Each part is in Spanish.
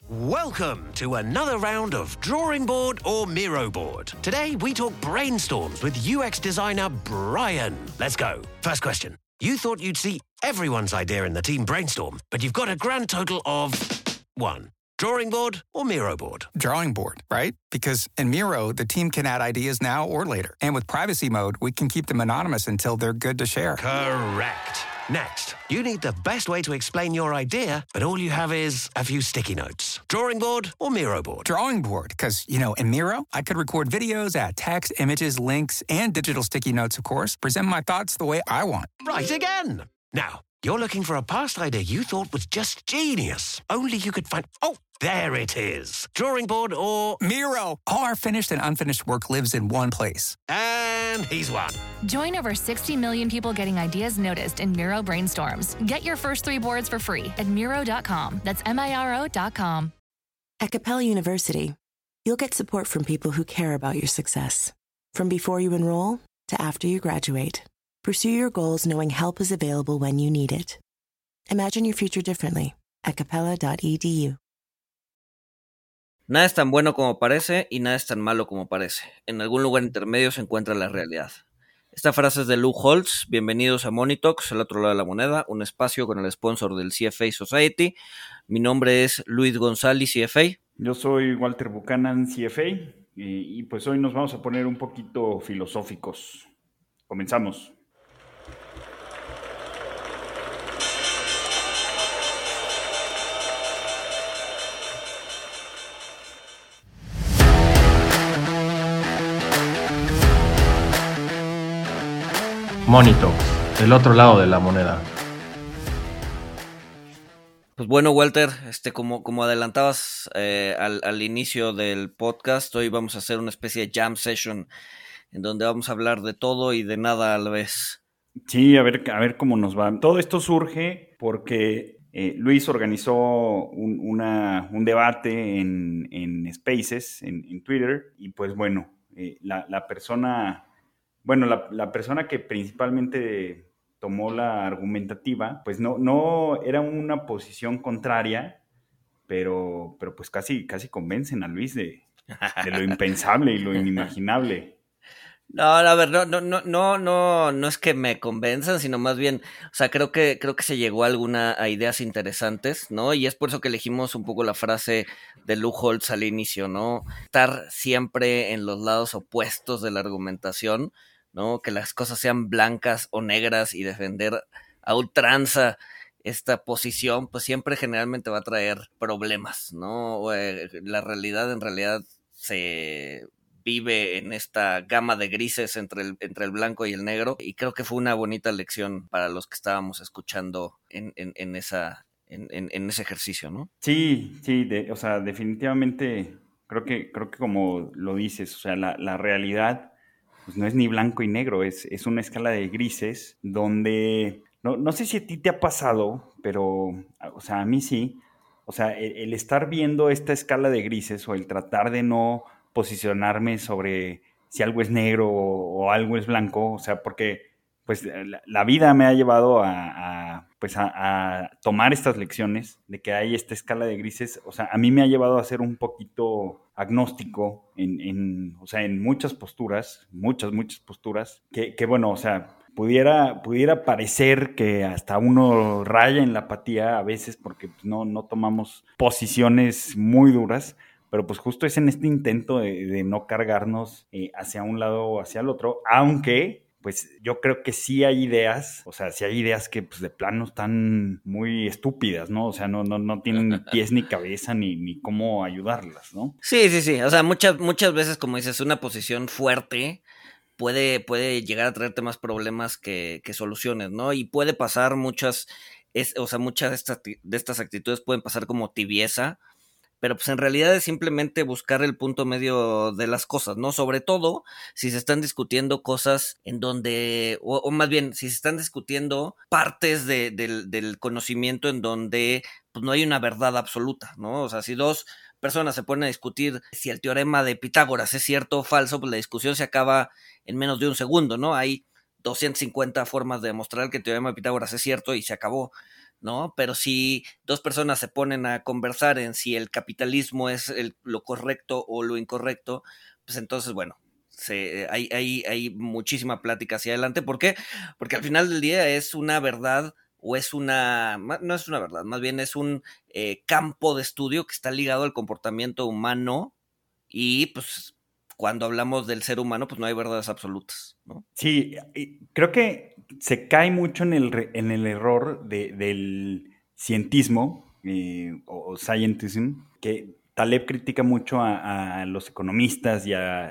Welcome to another round of Drawing Board or Miro Board. Today we talk brainstorms with UX designer Brian. Let's go. First question. You thought you'd see everyone's idea in the team brainstorm, but you've got a grand total of 1. Drawing board or Miro board? Drawing board, right? Because in Miro, the team can add ideas now or later. And with privacy mode, we can keep them anonymous until they're good to share. Correct. Next, you need the best way to explain your idea, but all you have is a few sticky notes. Drawing board or Miro board? Drawing board, because, in Miro, I could record videos, add text, images, links, and digital sticky notes, of course, present my thoughts the way I want. Right again. Now, you're looking for a past idea you thought was just genius. Only you could find... Oh, there it is. Drawing board or... Miro! All our finished and unfinished work lives in one place. And he's won. Join over 60 million people getting ideas noticed in Miro brainstorms. Get your first 3 boards for free at Miro.com. That's Miro.com. At Capella University, you'll get support from people who care about your success. From before you enroll to after you graduate. Pursue your goals knowing help is available when you need it. Imagine your future differently at capella.edu. Nada es tan bueno como parece y nada es tan malo como parece. En algún lugar intermedio se encuentra la realidad. Esta frase es de Lou Holtz. Bienvenidos a Money Talks, el otro lado de la moneda, un espacio con el sponsor del CFA Society. Mi nombre es Luis González, CFA. Yo soy Walter Buchanan, CFA, y pues hoy nos vamos a poner un poquito filosóficos. Comenzamos. Money Talks, el otro lado de la moneda. Pues bueno, Walter, como adelantabas al inicio del podcast, hoy vamos a hacer una especie de jam session en donde vamos a hablar de todo y de nada a la vez. Sí, a ver cómo nos va. Todo esto surge porque Luis organizó un debate en Spaces, en Twitter, y pues bueno, la persona que principalmente tomó la argumentativa, pues no era una posición contraria, pero pues casi convencen a Luis de lo impensable y lo inimaginable. No, a ver, no es que me convenzan, sino más bien, o sea, creo que se llegó a ideas interesantes, ¿no? Y es por eso que elegimos un poco la frase de Lou Holtz al inicio, ¿no? Estar siempre en los lados opuestos de la argumentación, ¿no? Que las cosas sean blancas o negras y defender a ultranza esta posición, pues siempre generalmente va a traer problemas, ¿no? La realidad en realidad se vive en esta gama de grises entre el blanco y el negro, y creo que fue una bonita lección para los que estábamos escuchando en ese ejercicio, ¿no? Sí, o sea, definitivamente creo que como lo dices, o sea, la realidad pues no es ni blanco y negro, es una escala de grises donde, no sé si a ti te ha pasado, pero, o sea, a mí sí, o sea, el estar viendo esta escala de grises o el tratar de no posicionarme sobre si algo es negro o algo es blanco, o sea, porque pues la vida me ha llevado a tomar estas lecciones de que hay esta escala de grises. O sea, a mí me ha llevado a ser un poquito agnóstico en muchas posturas, muchas posturas, que bueno, o sea, pudiera parecer que hasta uno raya en la apatía a veces porque pues, no tomamos posiciones muy duras, pero pues justo es en este intento de no cargarnos hacia un lado o hacia el otro, aunque pues yo creo que sí hay ideas, o sea, sí hay ideas que pues de plano están muy estúpidas, ¿no? O sea, no tienen ni pies ni cabeza ni cómo ayudarlas, ¿no? Sí, o sea, muchas veces, como dices, una posición fuerte puede llegar a traerte más problemas que soluciones, ¿no? Y puede pasar muchas de estas actitudes pueden pasar como tibieza, pero pues en realidad es simplemente buscar el punto medio de las cosas, ¿no? Sobre todo si se están discutiendo cosas en donde, o más bien, si se están discutiendo partes del conocimiento en donde pues no hay una verdad absoluta, ¿no? O sea, si dos personas se ponen a discutir si el teorema de Pitágoras es cierto o falso, pues la discusión se acaba en menos de un segundo, ¿no? Hay 250 formas de demostrar que el teorema de Pitágoras es cierto y se acabó. ¿no? Pero si dos personas se ponen a conversar en si el capitalismo es lo correcto o lo incorrecto, pues entonces, bueno, hay muchísima plática hacia adelante. ¿Por qué? Porque al final del día es una verdad o es no es una verdad, más bien es un campo de estudio que está ligado al comportamiento humano y pues cuando hablamos del ser humano, pues no hay verdades absolutas, ¿no? Sí, creo que se cae mucho en el error del cientismo o scientism, que Taleb critica mucho a los economistas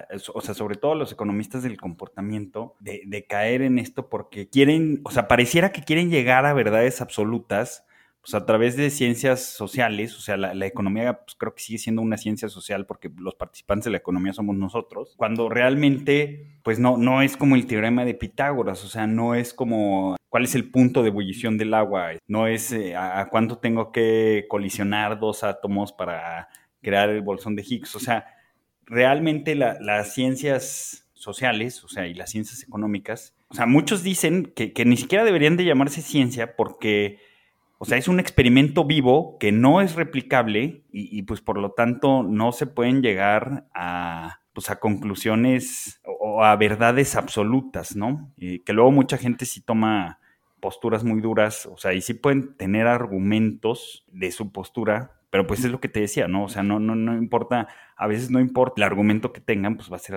o sea, sobre todo a los economistas del comportamiento, de caer en esto porque quieren, o sea, pareciera que quieren llegar a verdades absolutas pues a través de ciencias sociales. O sea, la economía pues creo que sigue siendo una ciencia social porque los participantes de la economía somos nosotros, cuando realmente pues no es como el teorema de Pitágoras. O sea, no es como cuál es el punto de ebullición del agua, no es a cuánto tengo que colisionar dos átomos para crear el bolsón de Higgs. O sea, realmente las ciencias sociales, o sea, y las ciencias económicas, o sea, muchos dicen que ni siquiera deberían de llamarse ciencia porque, o sea, es un experimento vivo que no es replicable y pues por lo tanto no se pueden llegar pues a conclusiones o a verdades absolutas, ¿no? Que luego mucha gente sí toma posturas muy duras, o sea, y sí pueden tener argumentos de su postura, pero pues es lo que te decía, ¿no? O sea, no importa, a veces no importa el argumento que tengan, pues va a ser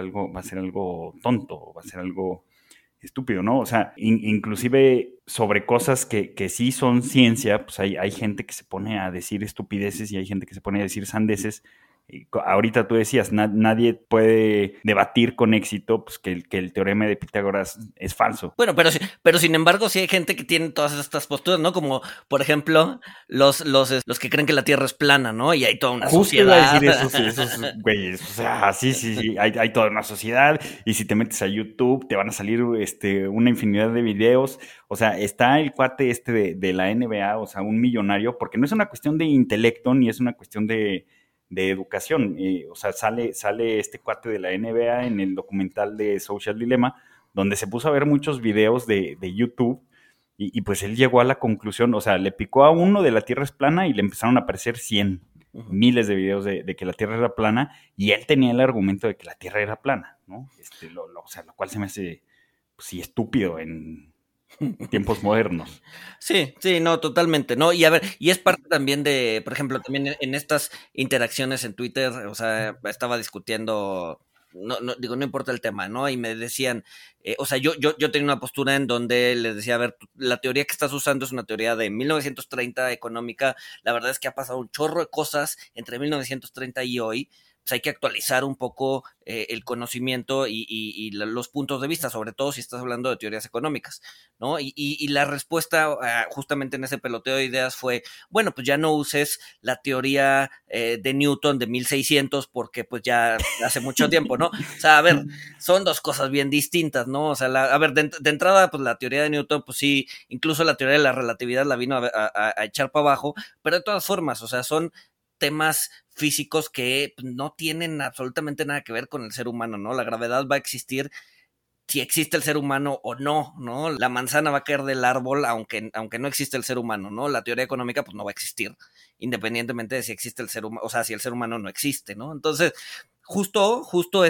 algo tonto, va a ser algo estúpido, ¿no? O sea, inclusive sobre cosas que sí son ciencia, pues hay gente que se pone a decir estupideces y hay gente que se pone a decir sandeces. Ahorita tú decías, nadie puede debatir con éxito pues, que el teorema de Pitágoras es falso. Bueno, pero sin embargo sí hay gente que tiene todas estas posturas, ¿no? Como, por ejemplo, los que creen que la Tierra es plana, ¿no? Y hay toda una Justo sociedad. Iba a decir esos güeyes. O sea, sí. Hay toda una sociedad. Y si te metes a YouTube, te van a salir una infinidad de videos. O sea, está el cuate de la NBA, o sea, un millonario, porque no es una cuestión de intelecto ni es una cuestión de educación. O sea, sale este cuate de la NBA en el documental de Social Dilemma, donde se puso a ver muchos videos de YouTube. Y pues él llegó a la conclusión, o sea, le picó a uno de la Tierra es plana y le empezaron a aparecer 100, miles de videos de que la Tierra era plana, y él tenía el argumento de que la Tierra era plana, ¿no? O sea, lo cual se me hace, pues sí, estúpido en tiempos modernos. Sí, no, totalmente, ¿no? Y a ver, y es parte también de, por ejemplo, también en estas interacciones en Twitter, o sea, estaba discutiendo, digo, no importa el tema, ¿no? Y me decían, o sea, yo tenía una postura en donde les decía, a ver, la teoría que estás usando es una teoría de 1930 económica, la verdad es que ha pasado un chorro de cosas entre 1930 y hoy, pues hay que actualizar un poco el conocimiento y los puntos de vista, sobre todo si estás hablando de teorías económicas, ¿no? Y la respuesta justamente en ese peloteo de ideas fue, bueno, pues ya no uses la teoría de Newton de 1600 porque pues ya hace mucho tiempo, ¿no? O sea, a ver, son dos cosas bien distintas, ¿no? O sea, a ver, de entrada, pues la teoría de Newton, pues sí, incluso la teoría de la relatividad la vino a echar para abajo, pero de todas formas, o sea, son temas físicos que no tienen absolutamente nada que ver con el ser humano, ¿no? La gravedad va a existir si existe el ser humano o no, ¿no? La manzana va a caer del árbol aunque no existe el ser humano, ¿no? La teoría económica pues no va a existir, independientemente de si existe el ser humano, o sea, si el ser humano no existe, ¿no? Entonces, justo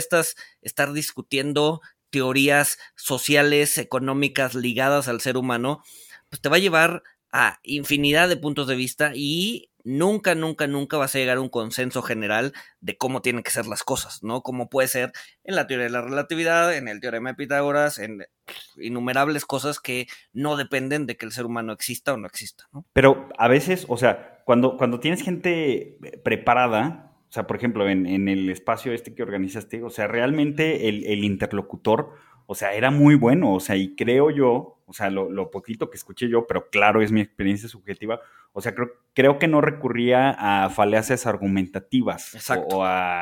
estar discutiendo teorías sociales, económicas ligadas al ser humano, pues te va a llevar a infinidad de puntos de vista y nunca vas a llegar a un consenso general de cómo tienen que ser las cosas, ¿no? Como puede ser en la teoría de la relatividad, en el teorema de Pitágoras, en innumerables cosas que no dependen de que el ser humano exista o no exista, ¿no? Pero a veces, o sea, cuando tienes gente preparada, o sea, por ejemplo, en el espacio que organizaste, o sea, realmente el interlocutor, o sea, era muy bueno, o sea, y creo yo, o sea, lo poquito que escuché yo, pero claro, es mi experiencia subjetiva, o sea, creo que no recurría a falacias argumentativas. Exacto.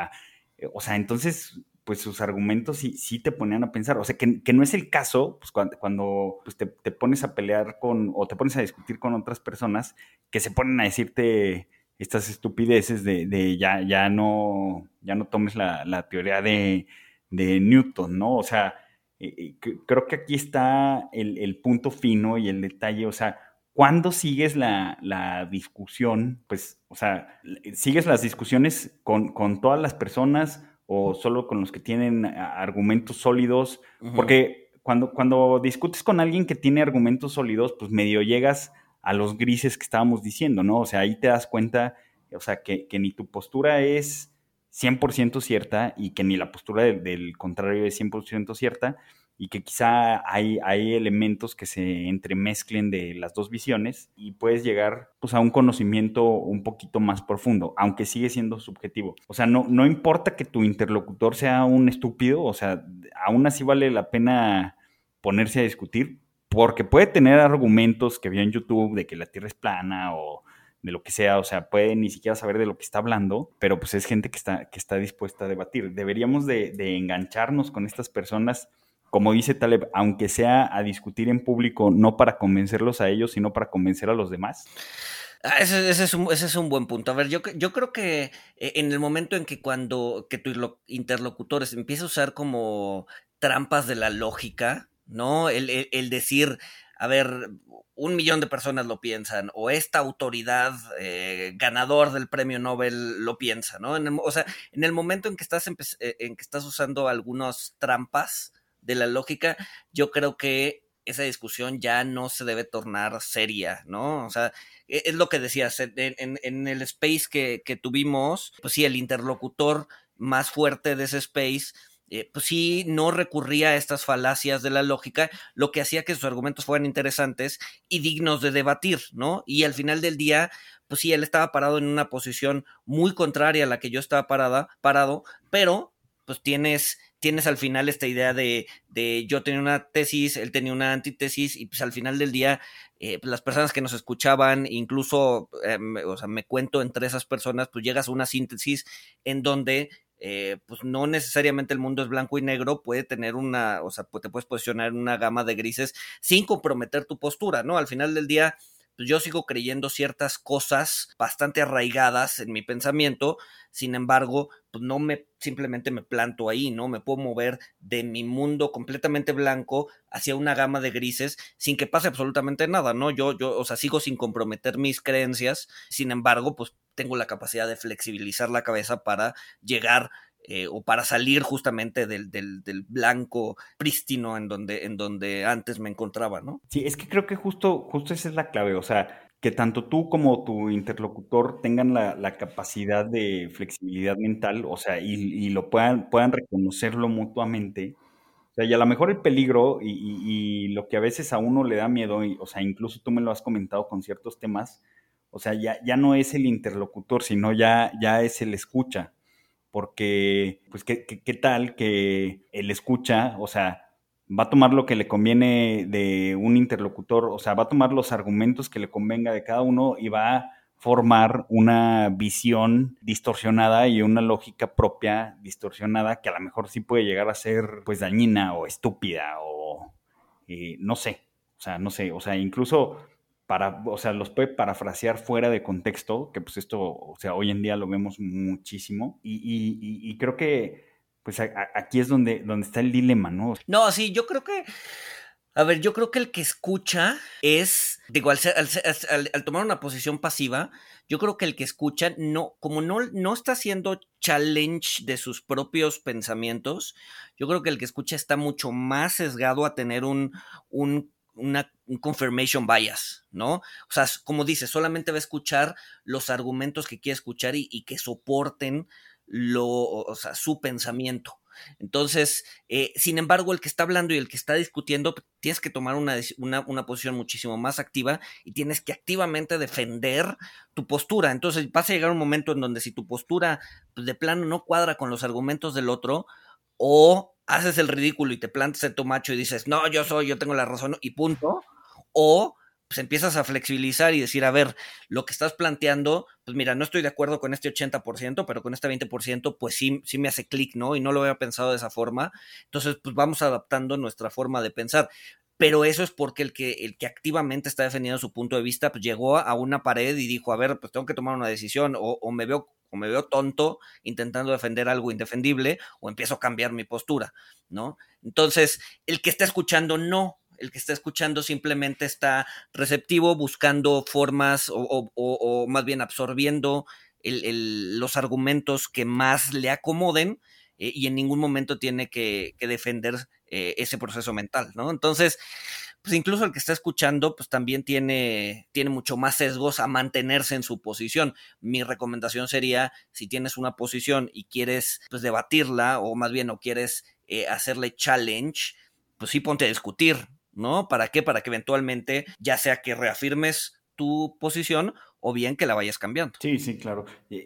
O sea, entonces, pues sus argumentos sí te ponían a pensar, o sea, que no es el caso, pues cuando pues, te pones a pelear o te pones a discutir con otras personas que se ponen a decirte estas estupideces de ya no tomes la teoría de Newton, ¿no? O sea, creo que aquí está el punto fino y el detalle. O sea, cuando sigues la discusión, pues, o sea, sigues las discusiones con todas las personas o solo con los que tienen argumentos sólidos, porque cuando discutes con alguien que tiene argumentos sólidos, pues medio llegas a los grises que estábamos diciendo, ¿no? O sea, ahí te das cuenta, o sea, que ni tu postura es 100% cierta y que ni la postura del contrario es 100% cierta, y que quizá hay elementos que se entremezclen de las dos visiones y puedes llegar pues a un conocimiento un poquito más profundo, aunque sigue siendo subjetivo. O sea, no importa que tu interlocutor sea un estúpido, o sea, aún así vale la pena ponerse a discutir, porque puede tener argumentos que vio en YouTube de que la Tierra es plana o de lo que sea, o sea, puede ni siquiera saber de lo que está hablando, pero pues es gente que está dispuesta a debatir. Deberíamos de engancharnos con estas personas, como dice Taleb, aunque sea a discutir en público, no para convencerlos a ellos, sino para convencer a los demás. Ese es un buen punto. A ver, yo creo que en el momento en que que tu interlocutor empieza a usar como trampas de la lógica, ¿no? El decir, a ver, 1 millón de personas lo piensan, o esta autoridad ganador del premio Nobel lo piensa, ¿no? O sea, en el momento en que estás usando algunas trampas de la lógica, yo creo que esa discusión ya no se debe tornar seria, ¿no? O sea, es lo que decías, en el space que tuvimos, pues sí, el interlocutor más fuerte de ese space, pues sí, no recurría a estas falacias de la lógica, lo que hacía que sus argumentos fueran interesantes y dignos de debatir, ¿no? Y al final del día, pues sí, él estaba parado en una posición muy contraria a la que yo estaba parado, pero pues tienes al final esta idea de yo tenía una tesis, él tenía una antítesis, y pues al final del día pues las personas que nos escuchaban, incluso o sea, me cuento entre esas personas, pues llegas a una síntesis en donde pues no necesariamente el mundo es blanco y negro, puede tener o sea, te puedes posicionar en una gama de grises sin comprometer tu postura, ¿no? Al final del día, pues yo sigo creyendo ciertas cosas bastante arraigadas en mi pensamiento, sin embargo, pues simplemente me planto ahí, ¿no? Me puedo mover de mi mundo completamente blanco hacia una gama de grises sin que pase absolutamente nada, ¿no? O sea, sigo sin comprometer mis creencias, sin embargo, pues tengo la capacidad de flexibilizar la cabeza para llegar o para salir justamente del blanco prístino en donde antes me encontraba, ¿no? Sí, es que creo que justo esa es la clave, o sea, que tanto tú como tu interlocutor tengan la capacidad de flexibilidad mental, o sea, y lo puedan reconocerlo mutuamente. O sea, y a lo mejor el peligro y lo que a veces a uno le da miedo, o sea, incluso tú me lo has comentado con ciertos temas, o sea, ya no es el interlocutor, sino ya es el escucha. Porque, pues, ¿qué tal que el escucha, o sea, va a tomar lo que le conviene de un interlocutor, o sea, va a tomar los argumentos que le convenga de cada uno y va a formar una visión distorsionada y una lógica propia distorsionada que a lo mejor sí puede llegar a ser, pues, dañina o estúpida o no sé, o sea, incluso o sea, los puede parafrasear fuera de contexto, que pues esto, o sea, hoy en día lo vemos muchísimo, y creo que pues aquí es donde está el dilema, ¿no? No, sí, yo creo que, a ver, yo creo que el que escucha es, digo, al tomar una posición pasiva, yo creo que el que escucha, como no está haciendo challenge de sus propios pensamientos, yo creo que el que escucha está mucho más sesgado a tener un confirmation bias, ¿no? O sea, como dice, solamente va a escuchar los argumentos que quiere escuchar y que soporten o sea, su pensamiento. Entonces, sin embargo, el que está hablando y el que está discutiendo, tienes que tomar una posición muchísimo más activa y tienes que activamente defender tu postura. Entonces, vas a llegar un momento en donde si tu postura pues, de plano no cuadra con los argumentos del otro, o haces el ridículo y te plantas en tu macho y dices, no, yo tengo la razón y punto, o pues empiezas a flexibilizar y decir, a ver, lo que estás planteando, pues mira, no estoy de acuerdo con este 80%, pero con este 20%, pues sí me hace clic, ¿no? Y no lo había pensado de esa forma. Entonces, pues vamos adaptando nuestra forma de pensar. Pero eso es porque el que activamente está defendiendo su punto de vista, pues llegó a una pared y dijo, a ver, pues tengo que tomar una decisión, o me veo tonto intentando defender algo indefendible, o empiezo a cambiar mi postura, ¿no? Entonces, el que está escuchando no. el que está escuchando simplemente está receptivo, buscando formas o más bien absorbiendo los argumentos que más le acomoden, y en ningún momento tiene que defender ese proceso mental, ¿no? Entonces, pues incluso el que está escuchando, pues también tiene mucho más sesgos a mantenerse en su posición. Mi recomendación sería, si tienes una posición y quieres pues debatirla, o más bien, o quieres hacerle challenge, pues sí ponte a discutir, ¿no? ¿Para qué? Para que eventualmente, ya sea que reafirmes tu posición o bien que la vayas cambiando. Sí, sí, claro.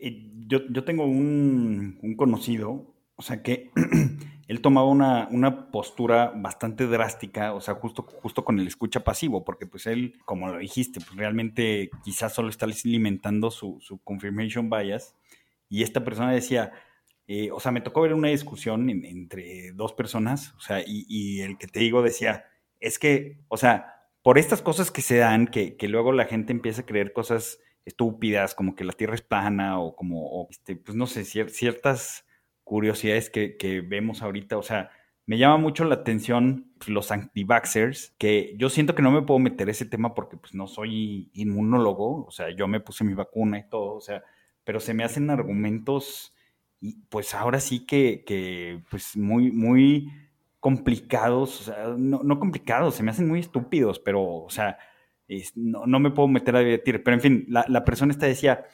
Yo tengo un conocido, o sea, que él tomaba una postura bastante drástica, o sea, justo con el escucha pasivo, porque pues él, como lo dijiste, pues realmente quizás solo está alimentando su confirmation bias, y esta persona decía, o sea, me tocó ver una discusión entre dos personas, o sea, y el que te digo decía, es que, o sea, por estas cosas que se dan, que luego la gente empieza a creer cosas estúpidas, como que la Tierra es plana, o como, pues no sé, ciertas curiosidades que vemos ahorita, o sea, me llama mucho la atención pues, los anti-vaxxers, que yo siento que no me puedo meter ese tema porque pues no soy inmunólogo, o sea, yo me puse mi vacuna y todo, o sea, pero se me hacen argumentos, y pues ahora sí que pues muy, muy complicados, o sea, no complicados, se me hacen muy estúpidos, pero, o sea, no me puedo meter a debatir, pero en fin, la persona esta decía,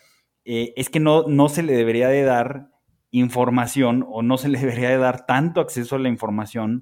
es que no se le debería de dar información, o no se le debería de dar tanto acceso a la información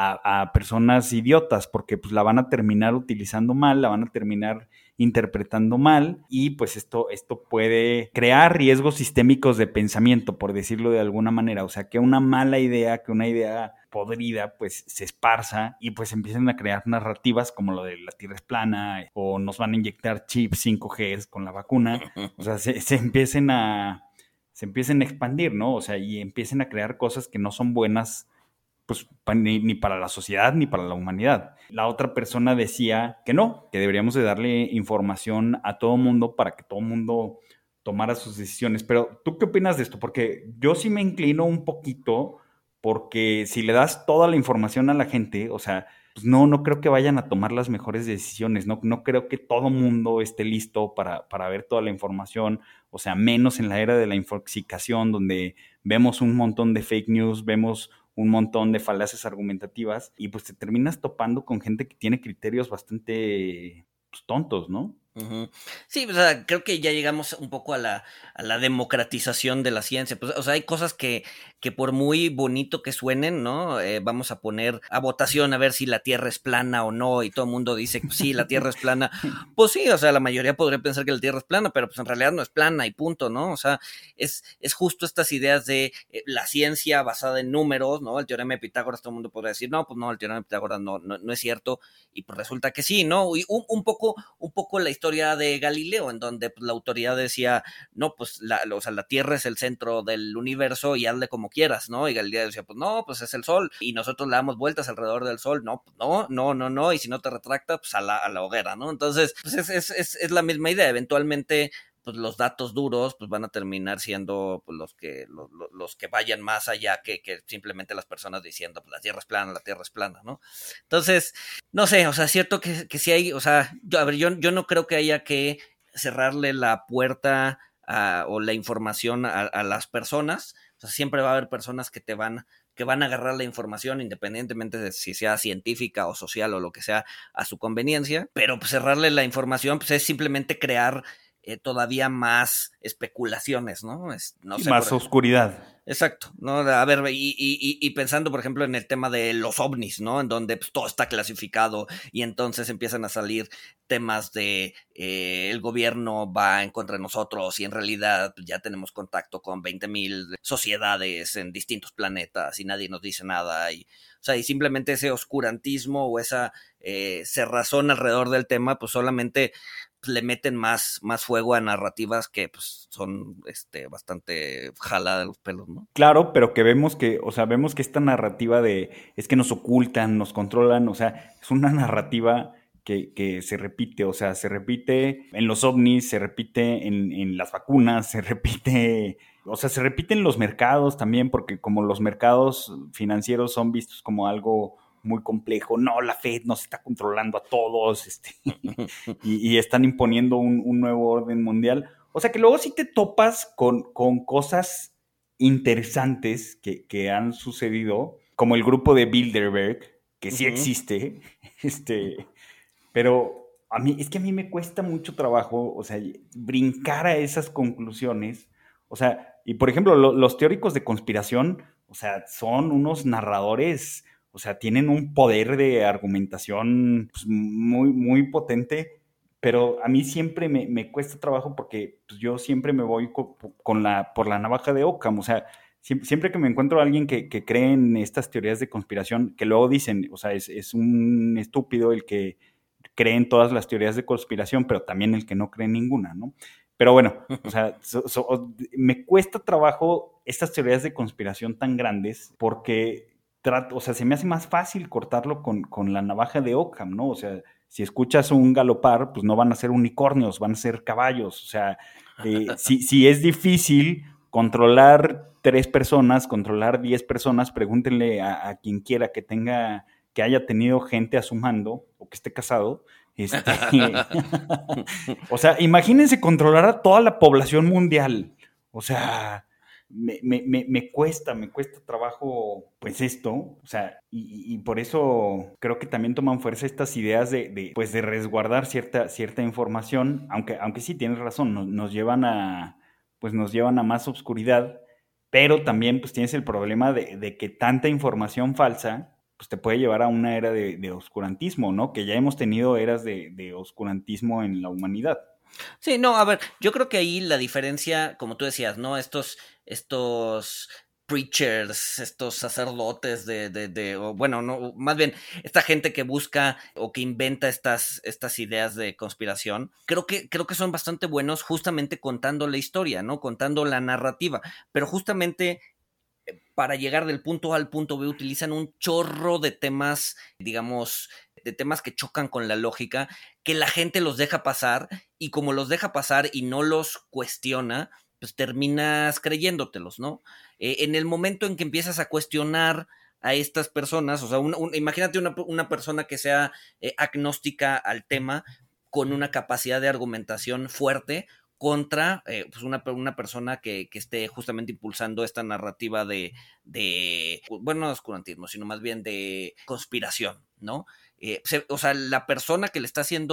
a personas idiotas, porque pues la van a terminar utilizando mal, la van a terminar interpretando mal, y pues esto puede crear riesgos sistémicos de pensamiento, por decirlo de alguna manera, o sea, que una mala idea, que una idea podrida, pues se esparza y pues empiezan a crear narrativas como lo de la Tierra es plana, o nos van a inyectar chips 5G con la vacuna, o sea, se empiecen a expandir, ¿no? O sea, y empiecen a crear cosas que no son buenas, pues ni para la sociedad ni para la humanidad. La otra persona decía que no, que deberíamos de darle información a todo mundo para que todo mundo tomara sus decisiones. Pero, ¿tú qué opinas de esto? Porque yo sí me inclino un poquito, porque si le das toda la información a la gente, o sea, pues no creo que vayan a tomar las mejores decisiones, no creo que todo mundo esté listo para ver toda la información, o sea, menos en la era de la infoxicación, donde vemos un montón de fake news, vemos un montón de falacias argumentativas, y pues te terminas topando con gente que tiene criterios bastante pues, tontos, ¿no? Uh-huh. Sí, o sea, creo que ya llegamos un poco a la democratización de la ciencia. Pues, o sea, hay cosas que por muy bonito que suenen, ¿no? Vamos a poner a votación a ver si la Tierra es plana o no, y todo el mundo dice que sí, la Tierra es plana. Pues sí, o sea, la mayoría podría pensar que la Tierra es plana, pero pues en realidad no es plana y punto, ¿no? O sea, es justo estas ideas de la ciencia basada en números, ¿no? El teorema de Pitágoras, todo el mundo podría decir, no, pues no, el teorema de Pitágoras no es cierto, y pues resulta que sí, ¿no? Y un poco la historia de Galileo, en donde pues, la autoridad decía, no, pues o sea, la Tierra es el centro del universo y hazle como quieras, ¿no? Y Galileo decía, pues no, pues es el Sol, y nosotros le damos vueltas alrededor del Sol, no, pues no, y si no te retracta, pues a la hoguera, ¿no? Entonces, pues es la misma idea, eventualmente pues los datos duros pues van a terminar siendo pues, los que vayan más allá que simplemente las personas diciendo pues la Tierra es plana, ¿no? Entonces, no sé, o sea, es cierto que sí hay, o sea, yo no creo que haya que cerrarle la puerta o la información a las personas, o sea, siempre va a haber personas que van a agarrar la información independientemente de si sea científica o social o lo que sea a su conveniencia, pero pues cerrarle la información pues es simplemente crear todavía más especulaciones, ¿no? No sí, sé, más oscuridad. Exacto, ¿no? A ver, y pensando, por ejemplo, en el tema de los ovnis, ¿no? En donde pues, todo está clasificado y entonces empiezan a salir temas de el gobierno va en contra de nosotros y en realidad pues, ya tenemos contacto con 20,000 sociedades en distintos planetas y nadie nos dice nada. O sea, y simplemente ese oscurantismo o esa cerrazón alrededor del tema, pues solamente le meten más fuego a narrativas que pues son bastante jalada de los pelos, ¿no? Claro, pero que vemos vemos que esta narrativa es que nos ocultan, nos controlan, o sea, es una narrativa que se repite, o sea, se repite en los ovnis, se repite en las vacunas, se repite en los mercados también, porque como los mercados financieros son vistos como algo muy complejo. No, la Fed nos está controlando a todos y están imponiendo un nuevo orden mundial. O sea que luego sí te topas con cosas interesantes que han sucedido, como el grupo de Bilderberg, que sí existe, pero es que a mí me cuesta mucho trabajo, o sea, brincar a esas conclusiones, o sea, y por ejemplo, los teóricos de conspiración, o sea, son unos narradores, o sea, tienen un poder de argumentación pues, muy, muy potente, pero a mí siempre me cuesta trabajo porque pues, yo siempre me voy por la navaja de Occam, o sea, siempre que me encuentro a alguien que cree en estas teorías de conspiración, que luego dicen, o sea, es un estúpido el que cree en todas las teorías de conspiración, pero también el que no cree en ninguna, ¿no? Pero bueno, o sea, me cuesta trabajo estas teorías de conspiración tan grandes porque o sea, se me hace más fácil cortarlo con la navaja de Occam, ¿no? O sea, si escuchas un galopar, pues no van a ser unicornios, van a ser caballos. O sea, si es difícil controlar 3 personas, controlar 10 personas, pregúntenle a quien quiera que haya tenido gente a su mando o que esté casado. O sea, imagínense controlar a toda la población mundial. O sea, me cuesta trabajo, pues esto, o sea, y por eso creo que también toman fuerza estas ideas pues de resguardar cierta información, aunque sí tienes razón, nos llevan a más obscuridad, pero también pues tienes el problema de que tanta información falsa pues te puede llevar a una era de oscurantismo, ¿no? Que ya hemos tenido eras de oscurantismo en la humanidad. Sí, no, a ver, yo creo que ahí la diferencia, como tú decías, ¿no? Estos preachers, estos sacerdotes o bueno, no, más bien, esta gente que busca o que inventa estas ideas de conspiración, creo que son bastante buenos justamente contando la historia, ¿no? Contando la narrativa, pero justamente para llegar del punto A al punto B utilizan un chorro de temas, digamos, de temas que chocan con la lógica, que la gente los deja pasar, y como los deja pasar y no los cuestiona, pues terminas creyéndotelos, ¿no? En el momento en que empiezas a cuestionar a estas personas, o sea, imagínate una persona que sea agnóstica al tema, con una capacidad de argumentación fuerte, contra pues una persona que esté justamente impulsando esta narrativa bueno, no de oscurantismo, sino más bien de conspiración, ¿no? O sea, la persona que le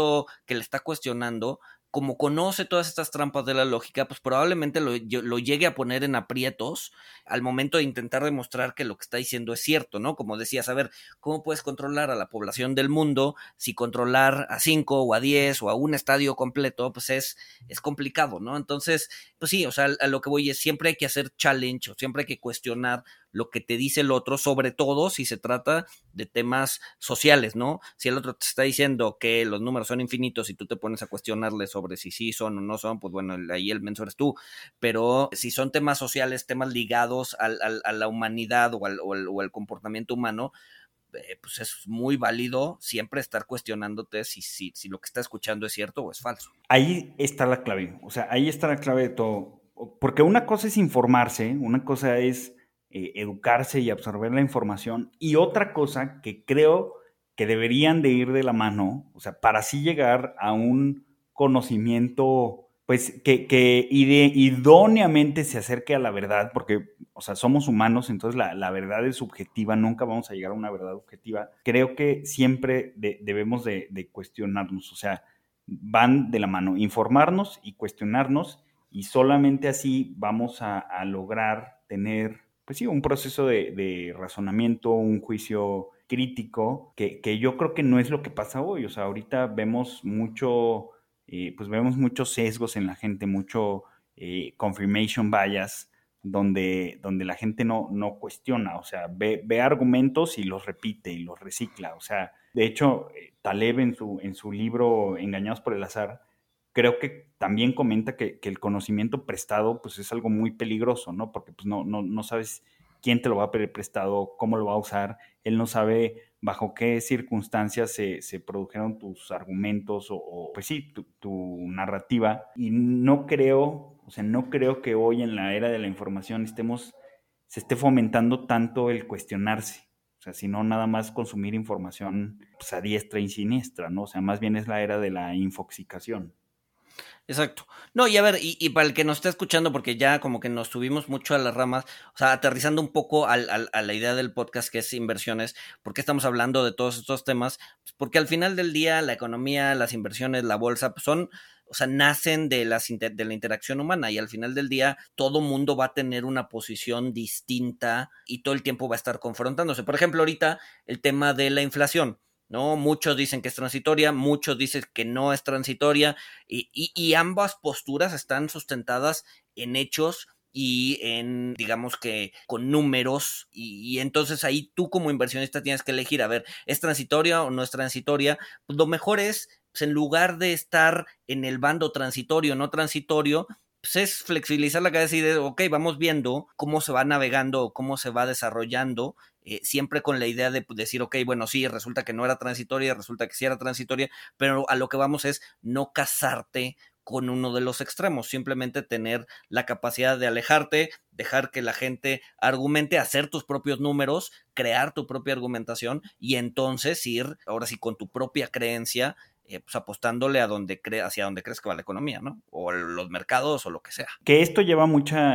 está cuestionando, como conoce todas estas trampas de la lógica, pues probablemente lo llegue a poner en aprietos al momento de intentar demostrar que lo que está diciendo es cierto, ¿no? Como decías, a ver, ¿cómo puedes controlar a la población del mundo si controlar a 5 o a 10 o a un estadio completo, pues es complicado, ¿no? Entonces, pues sí, o sea, a lo que voy es siempre hay que hacer challenge o siempre hay que cuestionar lo que te dice el otro, sobre todo si se trata de temas sociales, ¿no? Si el otro te está diciendo que los números son infinitos y tú te pones a cuestionarle sobre si sí son o no son, pues bueno, ahí el menso eres tú. Pero si son temas sociales, temas ligados a la humanidad o al comportamiento humano, pues es muy válido siempre estar cuestionándote si lo que está escuchando es cierto o es falso. Ahí está la clave, o sea, ahí está la clave de todo. Porque una cosa es informarse, una cosa es educarse y absorber la información, y otra cosa que creo que deberían de ir de la mano, o sea, para así llegar a un conocimiento, pues, que idóneamente se acerque a la verdad, porque, o sea, somos humanos, entonces la verdad es subjetiva, nunca vamos a llegar a una verdad objetiva. Creo que siempre debemos de cuestionarnos, o sea, van de la mano, informarnos y cuestionarnos, y solamente así vamos a lograr tener, pues sí, un proceso de razonamiento, un juicio crítico, que yo creo que no es lo que pasa hoy. O sea, ahorita vemos pues vemos muchos sesgos en la gente, mucho confirmation bias, donde la gente no cuestiona, o sea, ve argumentos y los repite y los recicla. O sea, de hecho, Taleb en su libro Engañados por el azar, creo que también comenta que el conocimiento prestado pues es algo muy peligroso, ¿no? Porque pues no sabes quién te lo va a pedir prestado, cómo lo va a usar, él no sabe bajo qué circunstancias se produjeron tus argumentos o pues sí, tu narrativa. Y no creo que hoy en la era de la información se esté fomentando tanto el cuestionarse. O sea, sino nada más consumir información pues, a diestra y siniestra, ¿no? O sea, más bien es la era de la infoxicación. Exacto. No, y a ver, y para el que nos está escuchando, porque ya como que nos subimos mucho a las ramas, o sea, aterrizando un poco a la idea del podcast que es inversiones, ¿por qué estamos hablando de todos estos temas? Pues porque al final del día la economía, las inversiones, la bolsa, pues son, o sea, nacen de la interacción humana y al final del día todo mundo va a tener una posición distinta y todo el tiempo va a estar confrontándose. Por ejemplo, ahorita el tema de la inflación. ¿No? Muchos dicen que es transitoria, muchos dicen que no es transitoria, y ambas posturas están sustentadas en hechos y en, digamos que, con números, y entonces ahí tú como inversionista tienes que elegir, a ver, ¿es transitoria o no es transitoria? Pues lo mejor es, pues en lugar de estar en el bando transitorio o no transitorio, pues es flexibilizar la cabeza y decir, ok, vamos viendo cómo se va navegando, cómo se va desarrollando, siempre con la idea de decir, ok, bueno, sí, resulta que no era transitoria, resulta que sí era transitoria, pero a lo que vamos es no casarte con uno de los extremos, simplemente tener la capacidad de alejarte, dejar que la gente argumente, hacer tus propios números, crear tu propia argumentación y entonces ir, ahora sí, con tu propia creencia, pues apostándole hacia donde crees que va la economía, ¿no? O los mercados o lo que sea. Que esto lleva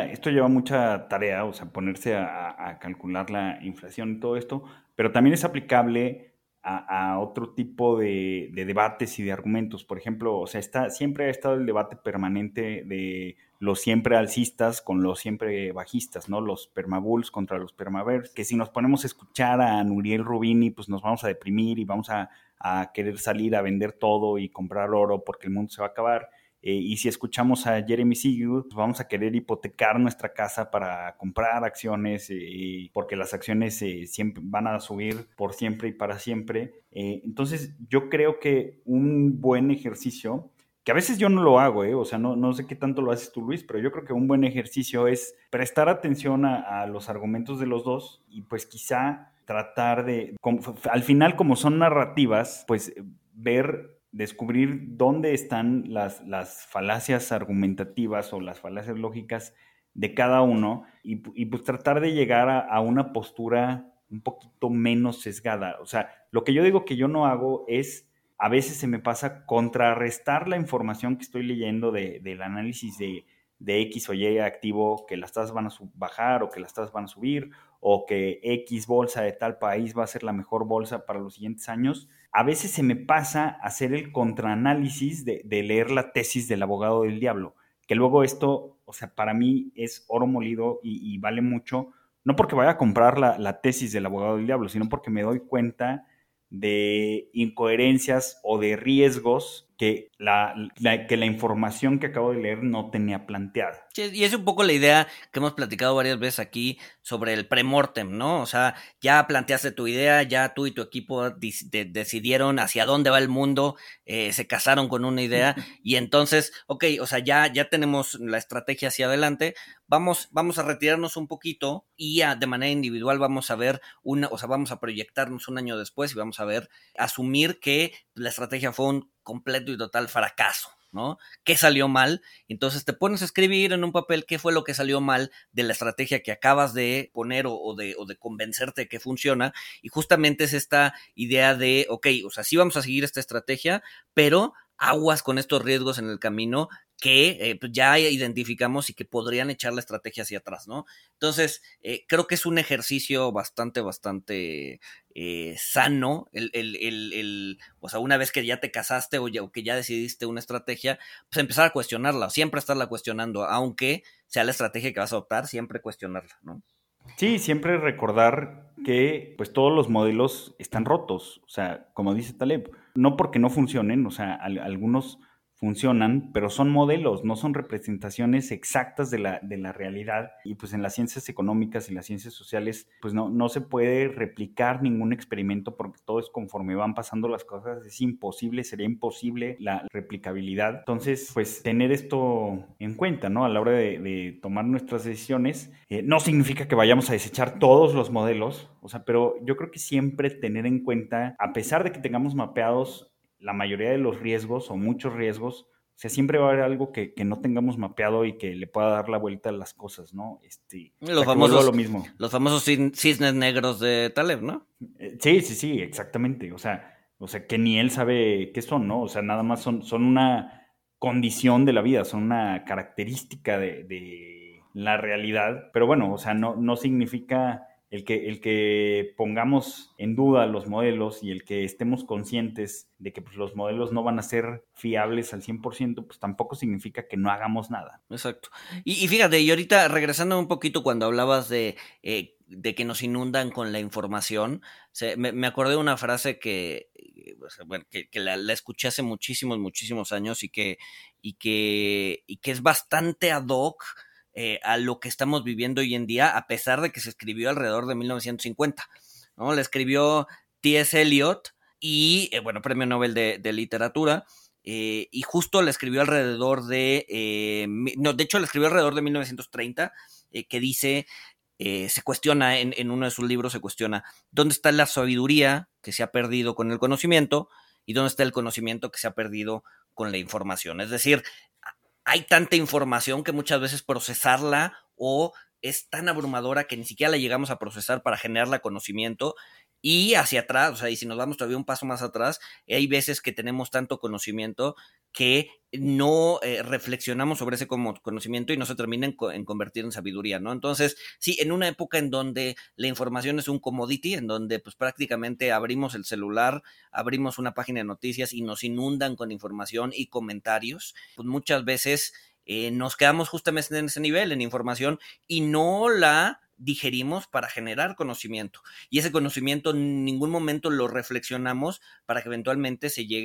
mucha tarea, o sea, ponerse a calcular la inflación y todo esto, pero también es aplicable a otro tipo de debates y de argumentos. Por ejemplo, o sea, siempre ha estado el debate permanente de los siempre alcistas con los siempre bajistas, ¿no? Los permabulls contra los permabears, que si nos ponemos a escuchar a Nouriel Roubini, pues nos vamos a deprimir y vamos a querer salir a vender todo y comprar oro porque el mundo se va a acabar. Y si escuchamos a Jeremy Siegel, pues vamos a querer hipotecar nuestra casa para comprar acciones, porque las acciones siempre van a subir por siempre y para siempre. Entonces, yo creo que un buen ejercicio, que a veces yo no lo hago, o sea, no sé qué tanto lo haces tú, Luis, pero yo creo que un buen ejercicio es prestar atención a los argumentos de los dos y pues quizá tratar de, al final como son narrativas, pues descubrir dónde están las falacias argumentativas o las falacias lógicas de cada uno y pues tratar de llegar a una postura un poquito menos sesgada. O sea, lo que yo digo que yo no hago es, a veces se me pasa contrarrestar la información que estoy leyendo del análisis de X o Y activo, que las tasas van a bajar o que las tasas van a subir, o que X bolsa de tal país va a ser la mejor bolsa para los siguientes años. A veces se me pasa hacer el contraanálisis de leer la tesis del abogado del diablo, que luego esto, o sea, para mí es oro molido y vale mucho, no porque vaya a comprar la tesis del abogado del diablo, sino porque me doy cuenta de incoherencias o de riesgos que la información que acabo de leer no tenía planteada. Sí, y es un poco la idea que hemos platicado varias veces aquí sobre el premortem, ¿no? O sea, ya planteaste tu idea, ya tú y tu equipo decidieron hacia dónde va el mundo, se casaron con una idea y entonces, ok, o sea, ya tenemos la estrategia hacia adelante, vamos a retirarnos un poquito y ya de manera individual vamos a ver vamos a proyectarnos un año después y vamos a ver, asumir que la estrategia fue un completo y total fracaso, ¿no? ¿Qué salió mal? Entonces te pones a escribir en un papel qué fue lo que salió mal de la estrategia que acabas de poner o de convencerte de que funciona, y justamente es esta idea de, ok, o sea, sí vamos a seguir esta estrategia, pero aguas con estos riesgos en el camino que pues ya identificamos y que podrían echar la estrategia hacia atrás, ¿no? Entonces, creo que es un ejercicio bastante sano, o sea, una vez que ya te casaste o que ya decidiste una estrategia, pues empezar a cuestionarla, siempre estarla cuestionando, aunque sea la estrategia que vas a adoptar, siempre cuestionarla, ¿no? Sí, siempre recordar que pues todos los modelos están rotos, o sea, como dice Taleb, no porque no funcionen, o sea, algunos funcionan, pero son modelos, no son representaciones exactas de la realidad. Y pues en las ciencias económicas y las ciencias sociales, pues no se puede replicar ningún experimento porque todo es conforme van pasando las cosas, es imposible, sería imposible la replicabilidad. Entonces, pues tener esto en cuenta, ¿no? A la hora de tomar nuestras decisiones, no significa que vayamos a desechar todos los modelos, o sea, pero yo creo que siempre tener en cuenta, a pesar de que tengamos mapeados la mayoría de los riesgos o muchos riesgos, sea, siempre va a haber algo que no tengamos mapeado y que le pueda dar la vuelta a las cosas, ¿no? Lo mismo. Los famosos cisnes negros de Taleb, ¿no? Sí, exactamente. O sea, que ni él sabe qué son, ¿no? O sea, nada más son una condición de la vida, son una característica de la realidad. Pero bueno, o sea, no significa el que pongamos en duda los modelos y el que estemos conscientes de que pues, los modelos no van a ser fiables al 100%, pues tampoco significa que no hagamos nada. Exacto. Y fíjate, y ahorita regresando un poquito cuando hablabas de que nos inundan con la información, me acordé de una frase que la escuché hace muchísimos años y que es bastante ad hoc a lo que estamos viviendo hoy en día, a pesar de que se escribió alrededor de 1950, ¿no? La escribió T.S. Eliot y, premio Nobel de literatura, y justo la escribió alrededor de, de hecho la escribió alrededor de 1930, que dice, se cuestiona, en uno de sus libros se cuestiona, ¿dónde está la sabiduría que se ha perdido con el conocimiento y dónde está el conocimiento que se ha perdido con la información? Es decir, hay tanta información que muchas veces procesarla o es tan abrumadora que ni siquiera la llegamos a procesar para generarla conocimiento. Y hacia atrás, o sea, y si nos vamos todavía un paso más atrás, hay veces que tenemos tanto conocimiento que no reflexionamos sobre ese conocimiento y no se termina en convertir en sabiduría, ¿no? Entonces, sí, en una época en donde la información es un commodity, en donde pues prácticamente abrimos el celular, abrimos una página de noticias y nos inundan con información y comentarios, pues muchas veces nos quedamos justamente en ese nivel, en información, y no la digerimos para generar conocimiento. Y ese conocimiento en ningún momento lo reflexionamos para que eventualmente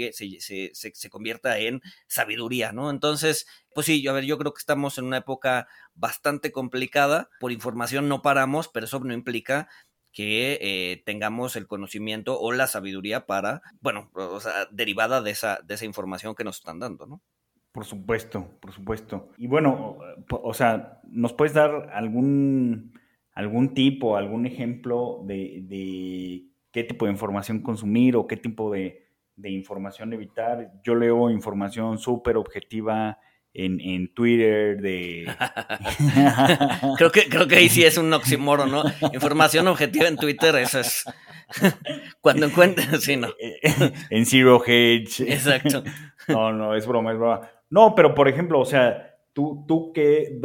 se convierta en sabiduría, ¿no? Entonces, pues sí, yo creo que estamos en una época bastante complicada. Por información no paramos, pero eso no implica que tengamos el conocimiento o la sabiduría para, derivada de esa información que nos están dando, ¿no? Por supuesto. Y bueno, o sea, ¿nos puedes dar algún tip o algún ejemplo de qué tipo de información consumir o qué tipo de información evitar? Yo leo información súper objetiva en Twitter creo que ahí sí es un oxímoron, ¿no? Información objetiva en Twitter, eso es cuando encuentres, sí, ¿no? En Zero Hedge. Exacto. No, es broma. No, pero por ejemplo, o sea, ¿tú qué,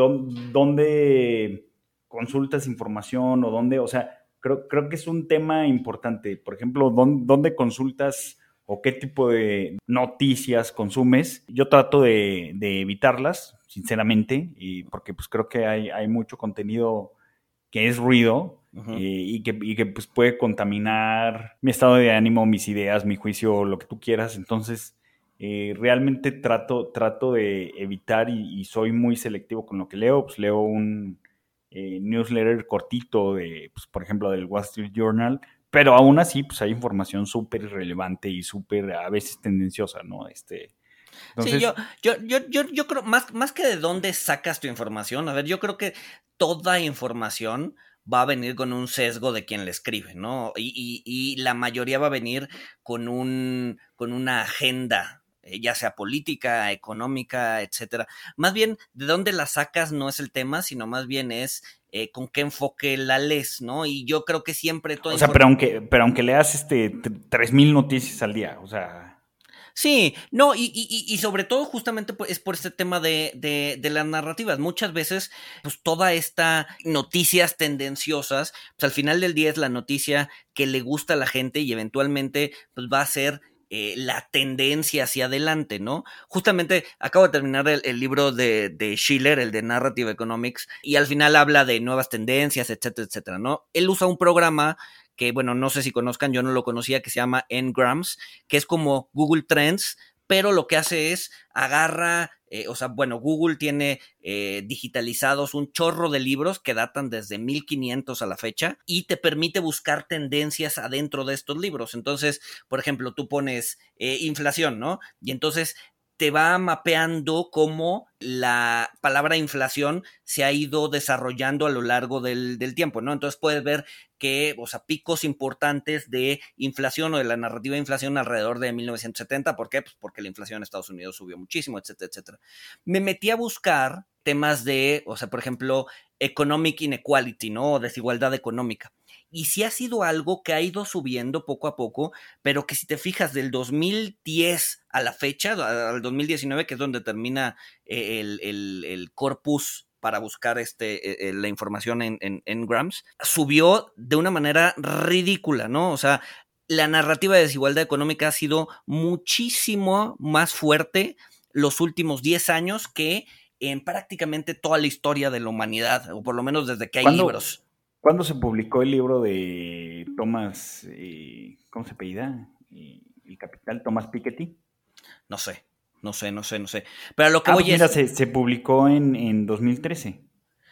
dónde consultas información o dónde? O sea, creo que es un tema importante. Por ejemplo, ¿dónde consultas o qué tipo de noticias consumes? Yo trato de evitarlas, sinceramente, y porque pues creo que hay mucho contenido que es ruido. Uh-huh. Y que pues puede contaminar mi estado de ánimo, mis ideas, mi juicio, lo que tú quieras. Entonces, realmente trato de evitar y soy muy selectivo con lo que leo. Pues leo un newsletter cortito pues, por ejemplo, del Wall Street Journal, pero aún así pues hay información súper irrelevante y súper a veces tendenciosa, ¿no? Entonces... Sí, yo creo, más que de dónde sacas tu información, a ver, yo creo que toda información va a venir con un sesgo de quien la escribe, ¿no? Y la mayoría va a venir con una agenda, ya sea política, económica, etcétera. Más bien, de dónde la sacas no es el tema, sino más bien es con qué enfoque la lees, ¿no? Y yo creo que siempre... O sea, pero aunque leas 3,000 noticias al día, o sea... Sí, no, y sobre todo justamente es por este tema de las narrativas. Muchas veces, pues toda esta noticias tendenciosas, pues al final del día es la noticia que le gusta a la gente y eventualmente pues va a ser la tendencia hacia adelante, ¿no? Justamente acabo de terminar el libro de Schiller, el de Narrative Economics, y al final habla de nuevas tendencias, etcétera, etcétera, ¿no? Él usa un programa que, bueno, no sé si conozcan, yo no lo conocía, que se llama Ngrams, que es como Google Trends, pero lo que hace es agarra, Google tiene digitalizados un chorro de libros que datan desde 1500 a la fecha y te permite buscar tendencias adentro de estos libros. Entonces, por ejemplo, tú pones inflación, ¿no? Y entonces te va mapeando cómo la palabra inflación se ha ido desarrollando a lo largo del tiempo, ¿no? Entonces puedes ver que, o sea, picos importantes de inflación o de la narrativa de inflación alrededor de 1970. ¿Por qué? Pues porque la inflación en Estados Unidos subió muchísimo, etcétera, etcétera. Me metí a buscar temas de, o sea, por ejemplo, economic inequality, ¿no? O desigualdad económica. Y sí ha sido algo que ha ido subiendo poco a poco, pero que si te fijas del 2010 a la fecha, al 2019, que es donde termina el corpus para buscar la información en Grams, subió de una manera ridícula, ¿no? O sea, la narrativa de desigualdad económica ha sido muchísimo más fuerte los últimos 10 años que en prácticamente toda la historia de la humanidad, o por lo menos desde que hay libros. ¿Cuándo se publicó el libro de Thomas, ¿cómo se apellida? El Capital, Thomas Piketty. No sé. Pero a lo que voy mira, se publicó en 2013.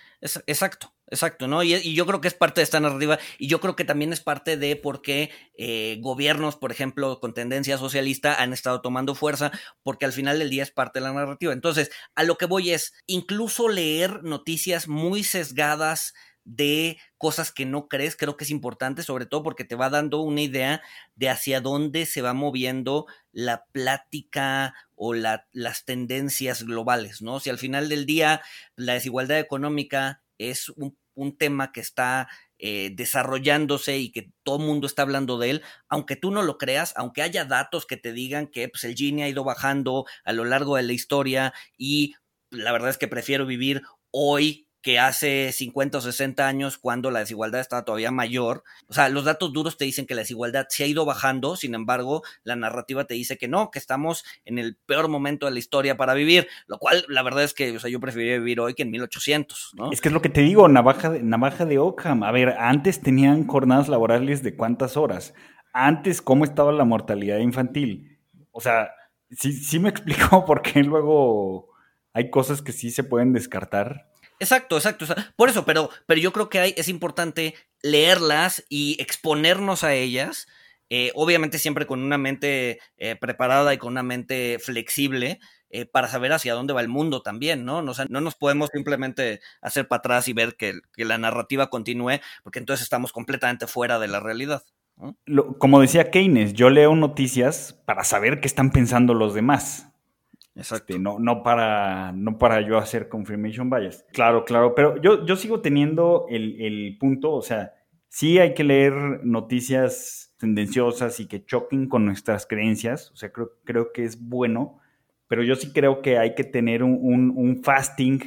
Exacto, ¿no? Y yo creo que es parte de esta narrativa, y yo creo que también es parte de por qué gobiernos, por ejemplo, con tendencia socialista han estado tomando fuerza, porque al final del día es parte de la narrativa. Entonces, a lo que voy es, incluso leer noticias muy sesgadas de cosas que no crees, creo que es importante, sobre todo porque te va dando una idea de hacia dónde se va moviendo la plática o las tendencias globales, ¿no? Si al final del día la desigualdad económica es un tema que está desarrollándose y que todo el mundo está hablando de él, aunque tú no lo creas, aunque haya datos que te digan que pues, el Gini ha ido bajando a lo largo de la historia, y la verdad es que prefiero vivir hoy que hace 50 o 60 años, cuando la desigualdad estaba todavía mayor. O sea, los datos duros te dicen que la desigualdad se ha ido bajando, sin embargo, la narrativa te dice que no, que estamos en el peor momento de la historia para vivir, lo cual, la verdad es que, o sea, yo preferiría vivir hoy que en 1800, ¿no? Es que es lo que te digo, navaja de Ockham. A ver, antes tenían jornadas laborales de ¿cuántas horas? Antes, ¿cómo estaba la mortalidad infantil? O sea, sí me explico por qué luego hay cosas que sí se pueden descartar. Exacto. O sea, por eso, pero yo creo que es importante leerlas y exponernos a ellas, obviamente siempre con una mente preparada y con una mente flexible, para saber hacia dónde va el mundo también, ¿no? O sea, no nos podemos simplemente hacer para atrás y ver que la narrativa continúe, porque entonces estamos completamente fuera de la realidad, ¿no? Como decía Keynes, yo leo noticias para saber qué están pensando los demás. Exacto. No para yo hacer confirmation bias. Claro, pero yo sigo teniendo el punto, o sea, sí hay que leer noticias tendenciosas y que choquen con nuestras creencias, o sea, creo que es bueno, pero yo sí creo que hay que tener un fasting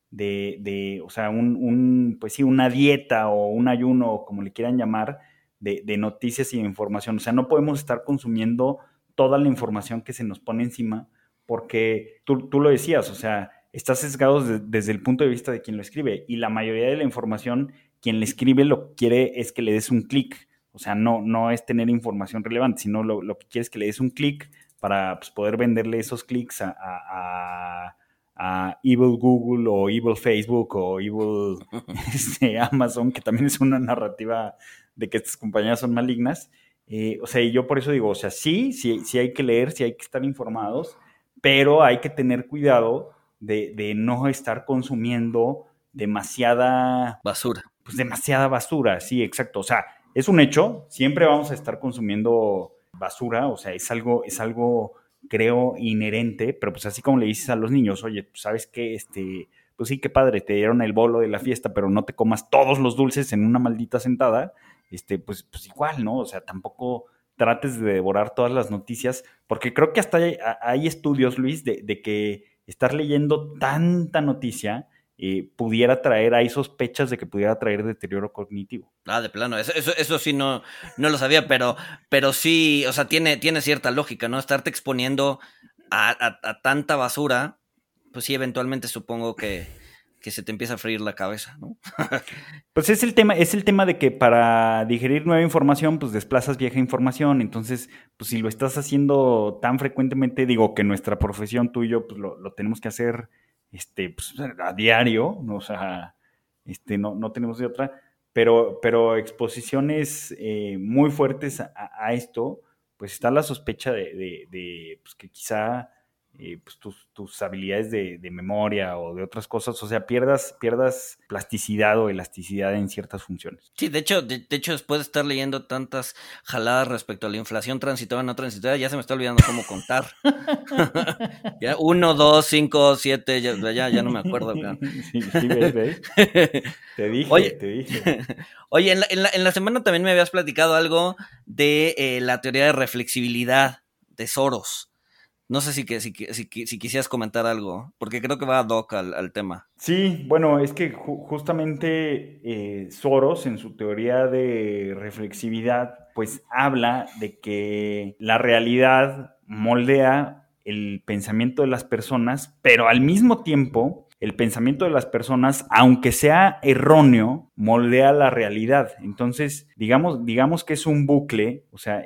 o sea, pues sí, una dieta o un ayuno, como le quieran llamar, de noticias y de información. O sea, no podemos estar consumiendo toda la información que se nos pone encima, porque tú lo decías, o sea, está sesgado desde el punto de vista de quien lo escribe, y la mayoría de la información, quien le escribe lo que quiere es que le des un clic. O sea, no es tener información relevante, sino lo que quiere es que le des un clic para pues, poder venderle esos clics a Evil Google o Evil Facebook o Evil Amazon, que también es una narrativa de que estas compañías son malignas. O sea, y yo por eso digo, o sea, sí hay que leer, sí hay que estar informados, pero hay que tener cuidado de no estar consumiendo demasiada basura. Pues demasiada basura, sí, exacto. O sea, es un hecho, siempre vamos a estar consumiendo basura, o sea, es algo creo inherente, pero pues así como le dices a los niños, oye, pues sabes que pues sí, qué padre, te dieron el bolo de la fiesta, pero no te comas todos los dulces en una maldita sentada, pues igual, ¿no? O sea, tampoco trates de devorar todas las noticias, porque creo que hasta hay estudios, Luis, de que estar leyendo tanta noticia pudiera traer, hay sospechas de que pudiera traer deterioro cognitivo. De plano, eso sí no lo sabía, pero sí, o sea, tiene cierta lógica, ¿no? Estarte exponiendo a tanta basura, pues sí, eventualmente supongo que se te empieza a freír la cabeza, ¿no? Pues es el tema de que para digerir nueva información, pues desplazas vieja información. Entonces, pues si lo estás haciendo tan frecuentemente, digo que nuestra profesión, tú y yo, pues lo tenemos que hacer pues, a diario, ¿no? O sea, no tenemos de otra, pero exposiciones muy fuertes a esto, pues está la sospecha de pues que quizá pues tus habilidades de memoria o de otras cosas, o sea, pierdas plasticidad o elasticidad en ciertas funciones. Sí, de hecho, después de estar leyendo tantas jaladas respecto a la inflación transitoria o no transitoria, ya se me está olvidando cómo contar. Ya, 1, 2, 5, 7, ya no me acuerdo. Sí, ¿ves? Te dije. Oye, en la semana también me habías platicado algo de la teoría de reflexibilidad de Soros. No sé si quisieras comentar algo, porque creo que va ad hoc al tema. Sí, bueno, es que justamente Soros, en su teoría de reflexividad, pues habla de que la realidad moldea el pensamiento de las personas, pero al mismo tiempo el pensamiento de las personas, aunque sea erróneo, moldea la realidad. Entonces, digamos que es un bucle, o sea,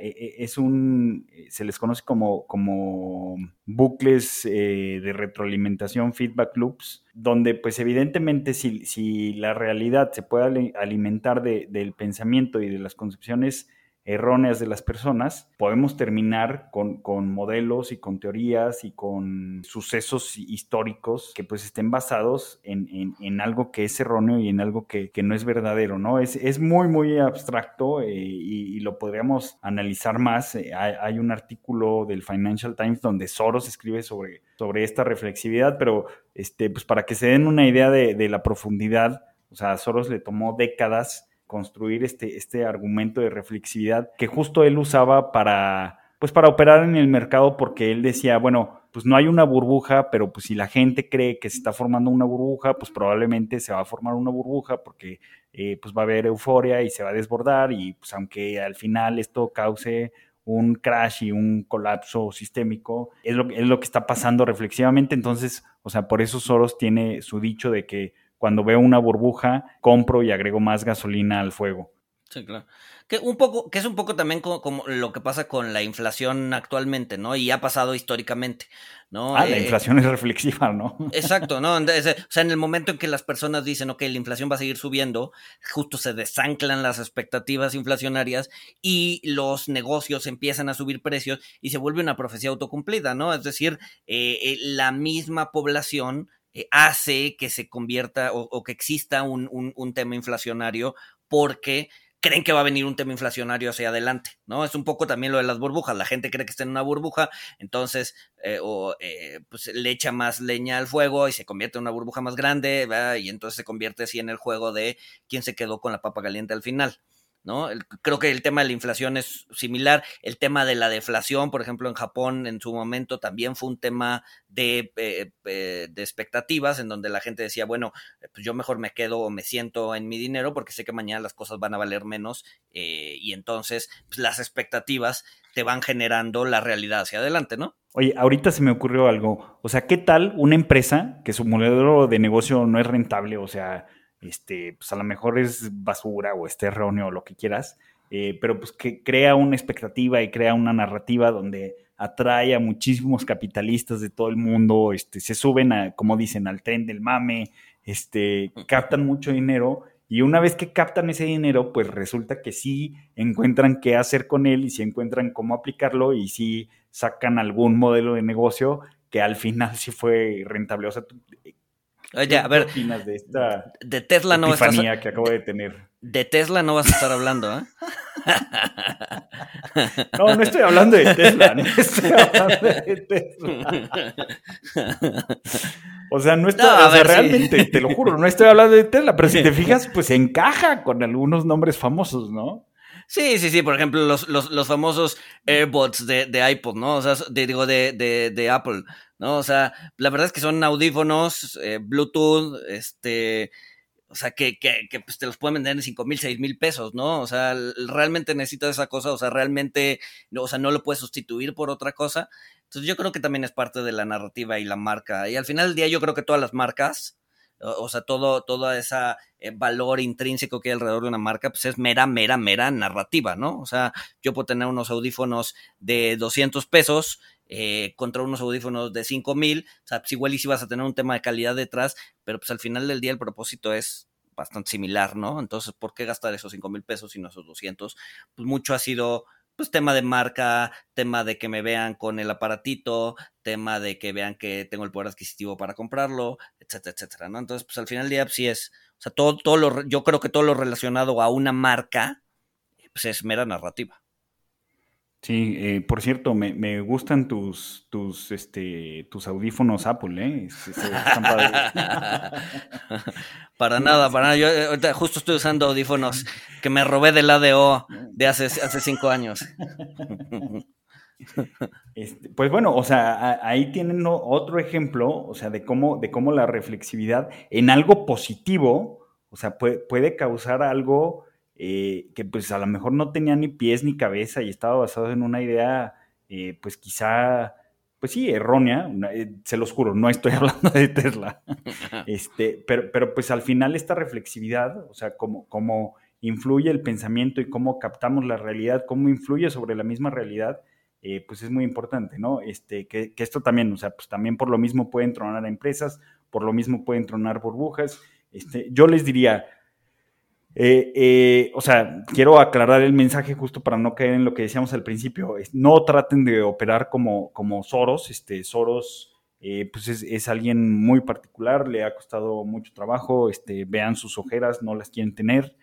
se les conoce como bucles de retroalimentación, feedback loops, donde pues evidentemente si la realidad se puede alimentar del pensamiento y de las concepciones erróneas de las personas, podemos terminar con modelos y con teorías y con sucesos históricos que pues estén basados en algo que es erróneo y en algo que no es verdadero, ¿no? Es muy, muy abstracto y lo podríamos analizar más. Hay un artículo del Financial Times donde Soros escribe sobre esta reflexividad, pero pues para que se den una idea de la profundidad, o sea, a Soros le tomó décadas construir este argumento de reflexividad que justo él usaba para operar en el mercado, porque él decía, bueno, pues no hay una burbuja, pero pues si la gente cree que se está formando una burbuja, pues probablemente se va a formar una burbuja porque pues va a haber euforia y se va a desbordar, y pues aunque al final esto cause un crash y un colapso sistémico, es lo que está pasando reflexivamente. Entonces, o sea, por eso Soros tiene su dicho de que cuando veo una burbuja, compro y agrego más gasolina al fuego. Sí, claro. Que es un poco también como lo que pasa con la inflación actualmente, ¿no? Y ha pasado históricamente, ¿no? La inflación es reflexiva, ¿no? Exacto, ¿no? Entonces, o sea, en el momento en que las personas dicen, ok, la inflación va a seguir subiendo, justo se desanclan las expectativas inflacionarias y los negocios empiezan a subir precios y se vuelve una profecía autocumplida, ¿no? Es decir, la misma población hace que se convierta o que exista un tema inflacionario porque creen que va a venir un tema inflacionario hacia adelante, ¿no? Es un poco también lo de las burbujas. La gente cree que está en una burbuja, entonces pues le echa más leña al fuego y se convierte en una burbuja más grande, ¿verdad? Y entonces se convierte así en el juego de quién se quedó con la papa caliente al final, ¿no? Creo que el tema de la inflación es similar. El tema de la deflación, por ejemplo, en Japón en su momento también fue un tema de expectativas, en donde la gente decía, bueno, pues yo mejor me quedo o me siento en mi dinero porque sé que mañana las cosas van a valer menos, y entonces pues, las expectativas te van generando la realidad hacia adelante, ¿no? Oye, ahorita se me ocurrió algo. O sea, ¿qué tal una empresa que su modelo de negocio no es rentable? O sea, pues a lo mejor es basura o erróneo o lo que quieras, pero pues que crea una expectativa y crea una narrativa donde atrae a muchísimos capitalistas de todo el mundo, se suben como dicen, al tren del mame, captan mucho dinero, y una vez que captan ese dinero, pues resulta que sí encuentran qué hacer con él y sí encuentran cómo aplicarlo y sí sacan algún modelo de negocio que al final sí fue rentable. O sea, Oye, a ver, ¿qué opinas de esta de Tesla no epifanía que acabo de tener? De Tesla no vas a estar hablando, ¿eh? No estoy hablando de Tesla, no estoy hablando de Tesla. O sea, no estoy, realmente, sí. Te lo juro, no estoy hablando de Tesla, pero si te fijas, pues encaja con algunos nombres famosos, ¿no? Sí, por ejemplo, los famosos AirPods de iPod, ¿no? O sea, de Apple, ¿no? O sea, la verdad es que son audífonos, Bluetooth, o sea, que pues te los pueden vender en 5,000, 6,000 pesos, ¿no? O sea, realmente necesitas esa cosa, o sea, realmente, o sea, no lo puedes sustituir por otra cosa. Entonces yo creo que también es parte de la narrativa y la marca. Y al final del día yo creo que todas las marcas, o sea, todo ese valor intrínseco que hay alrededor de una marca, pues es mera narrativa, ¿no? O sea, yo puedo tener unos audífonos de 200 pesos contra unos audífonos de 5,000, o sea, pues igual y si vas a tener un tema de calidad detrás, pero pues al final del día el propósito es bastante similar, ¿no? Entonces, ¿por qué gastar esos 5,000 pesos y no esos 200? Pues mucho ha sido pues tema de marca, tema de que me vean con el aparatito, tema de que vean que tengo el poder adquisitivo para comprarlo, etcétera, etcétera, ¿no? Entonces, pues al final del día, pues, sí es, o sea, yo creo que todo lo relacionado a una marca, pues es mera narrativa. Sí, por cierto, me gustan tus audífonos Apple, están padres. Para nada. Yo ahorita justo estoy usando audífonos que me robé del ADO de hace 5 años. Pues bueno, o sea, ahí tienen otro ejemplo, o sea, de cómo la reflexividad en algo positivo, o sea, puede causar algo que pues a lo mejor no tenía ni pies ni cabeza y estaba basado en una idea, pues quizá, pues sí, errónea, se los juro, no estoy hablando de Tesla, pero pues al final esta reflexividad, o sea, cómo influye el pensamiento y cómo captamos la realidad, cómo influye sobre la misma realidad, pues es muy importante, ¿no? Que esto también, o sea, pues también por lo mismo pueden tronar empresas, por lo mismo pueden tronar burbujas. Yo les diría, o sea, quiero aclarar el mensaje justo para no caer en lo que decíamos al principio. No traten de operar como Soros. Soros, pues es alguien muy particular, le ha costado mucho trabajo. Vean sus ojeras, no las quieren tener.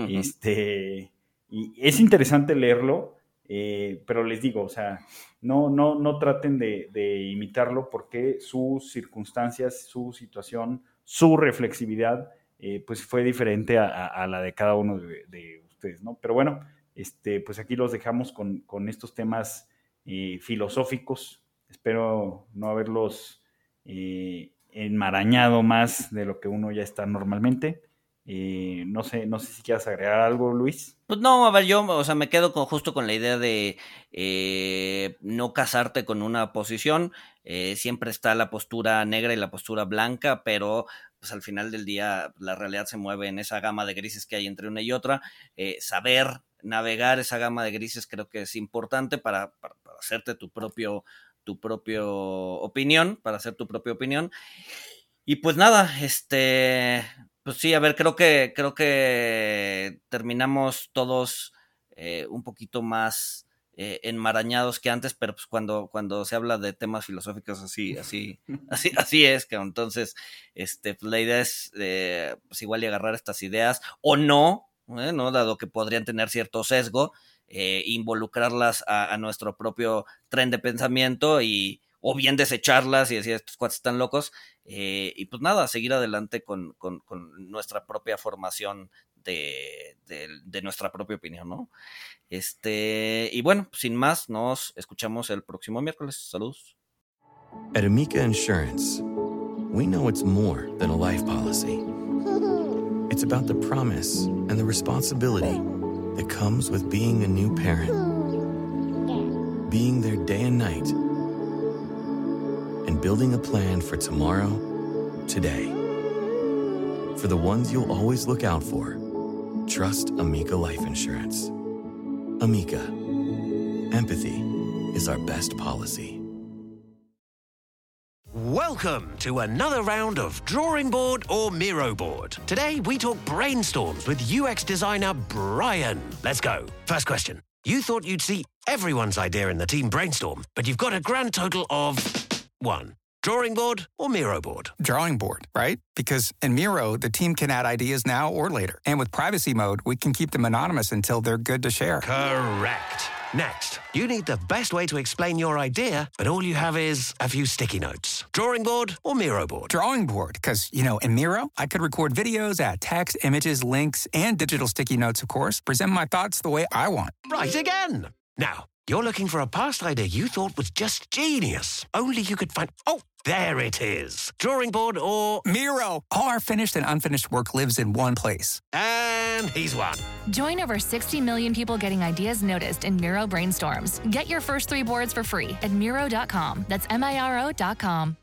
Y es interesante leerlo, pero les digo, o sea, no traten de imitarlo porque sus circunstancias, su situación, su reflexividad, pues fue diferente a la de cada uno de ustedes, ¿no? Pero bueno, pues aquí los dejamos con estos temas filosóficos. Espero no haberlos enmarañado más de lo que uno ya está normalmente. No sé si quieras agregar algo, Luis. Pues no, a ver, yo, o sea, me quedo justo con la idea de no casarte con una posición. Siempre está la postura negra y la postura blanca, pero pues al final del día la realidad se mueve en esa gama de grises que hay entre una y otra. Saber navegar esa gama de grises creo que es importante para hacerte tu propio opinión, para hacer tu propia opinión. Y pues nada, pues sí, a ver, creo que terminamos todos un poquito más enmarañados que antes, pero pues cuando se habla de temas filosóficos así es, que entonces pues la idea es pues igual y agarrar estas ideas o no, dado que podrían tener cierto sesgo, involucrarlas a nuestro propio tren de pensamiento o bien desecharlas y decir estos cuates están locos, y pues nada, seguir adelante con nuestra propia formación de nuestra propia opinión, ¿no? Y bueno, sin más, nos escuchamos el próximo miércoles. Saludos. At Amica Insurance, we know it's more than a life policy. It's about the promise and the responsibility that comes with being a new parent. Being there day and night. And building a plan for tomorrow, today. For the ones you'll always look out for, trust Amica Life Insurance. Amica. Empathy is our best policy. Welcome to another round of Drawing Board or Miro Board. Today we talk brainstorms with UX designer Brian. Let's go. First question. You thought you'd see everyone's idea in the team brainstorm, but you've got a grand total of 1. Drawing board or Miro board? Drawing board, right? Because in Miro, the team can add ideas now or later. And with privacy mode, we can keep them anonymous until they're good to share. Correct. Next, you need the best way to explain your idea, but all you have is a few sticky notes. Drawing board or Miro board? Drawing board, because, in Miro, I could record videos, add text, images, links, and digital sticky notes, of course, present my thoughts the way I want. Right again. Now, you're looking for a past idea you thought was just genius. Only you could find... Oh, there it is. Drawing board or... Miro. All our finished and unfinished work lives in one place. And he's won. Join over 60 million people getting ideas noticed in Miro brainstorms. Get your first 3 boards for free at Miro.com. That's Miro.com.